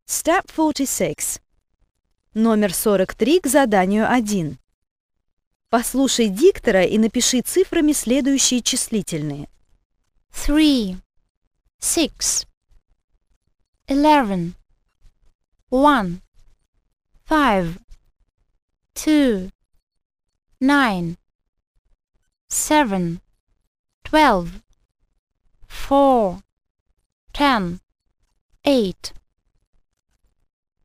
Step 46. Номер 43 к заданию 1. Послушай диктора и напиши цифрами следующие числительные. 3, 6, 11, 1, 5, 2, 9, 7, 12, 4, 10, 8,